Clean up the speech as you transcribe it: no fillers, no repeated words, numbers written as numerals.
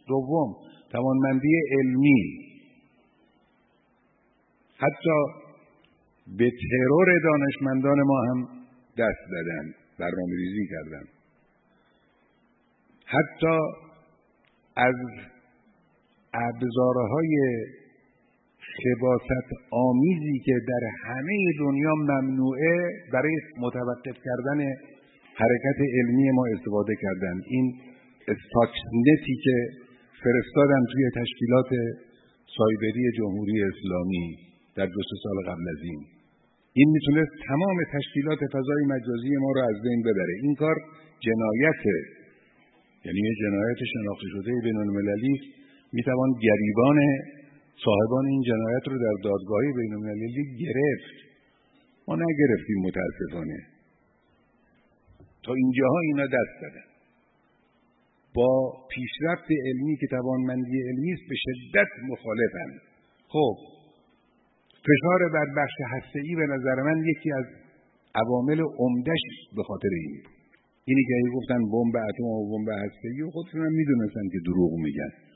دوم، توانمندی علمی. حتی به ترور دانشمندان ما هم دست دادن، برنامه‌ریزی کردن. حتی از ابزارهای خباثت آمیزی که در همه دنیا ممنوعه برای متوقف کردن حرکت علمی ما استفاده کردن. این استاکسنتی که فرستادن توی تشکیلات سایبری جمهوری اسلامی در 2 سال قبل از این میتونه تمام تشکیلات فضای مجازی ما رو از بین ببره. این کار جنایته، یعنی یه جنایت شناخته شده بین‌المللی. میتوان گریبان صاحبان این جنایت رو در دادگاهی بین‌المللی گرفت. ما نگرفتیم متاسفانه. تا اینجاها اینا دست دادن. با پیشرفت علمی که توانمندی علمی است به شدت مخالفن. خب فشار بر بخش هسته‌ای به نظر من یکی از عوامل عمده‌اش به خاطر اینی که گفتن بمب اتم و بمب هسته‌ای و خودشون هم میدونستن که دروغ میگن.